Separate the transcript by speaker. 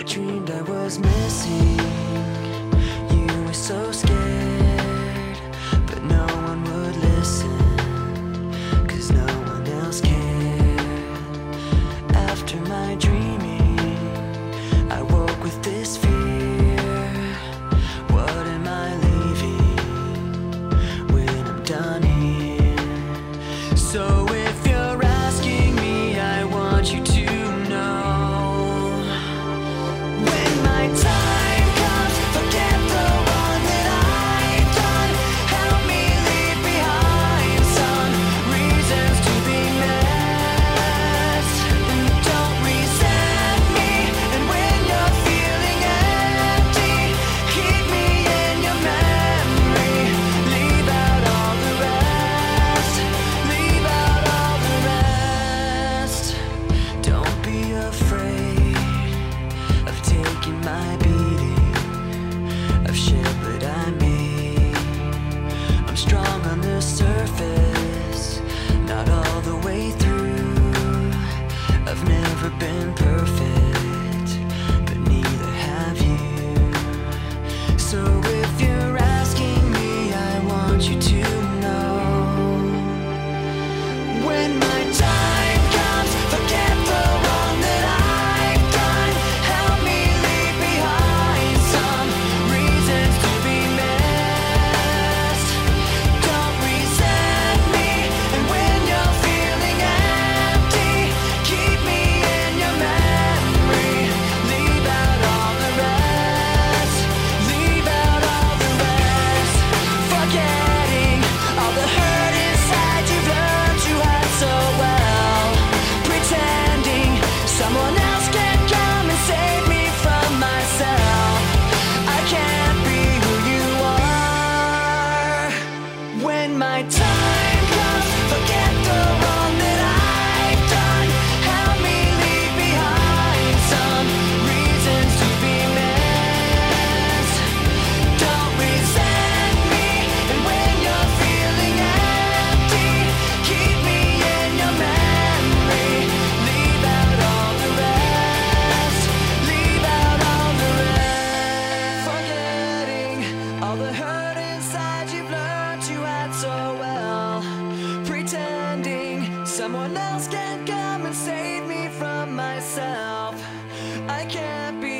Speaker 1: I dreamed I was missing. You were so scared, but no one would listen, 'cause no one else cared. After my dreaming, I woke with this fear. What am I leaving when I'm done here? So if you're asking me, I want you to know, when my time comes, forget the one that I've done. Help me leave behind some reasons to be missed. And don't resent me. And when you're feeling empty, keep me in your memory. Leave out all the rest. Leave out all the rest. Don't be afraid of taking my beating, of shit that I made. I'm strong on the surface, not all the way through. I've never been perfect, but neither have you. So if you're asking me, I want you to know, when my time comes, forget the one that I've done. Help me leave behind some reasons to be missed. Don't resent me. And when you're feeling empty, keep me in your memory. Leave out all the rest. Leave out all the rest. Forgetting all the hurt inside you've learned you had so well. Pretending someone else can come and save me from myself. I can't be who you are. When my time comes, forget the one that I've done. Help me leave behind some reasons to be missed. Don't resent me. And when you're feeling empty, keep me in your memory. Leave out all the rest. Leave out all the rest. Forgetting all the hurt inside you've learned you had so well. Pretending someone else can come and save me from myself. I can't be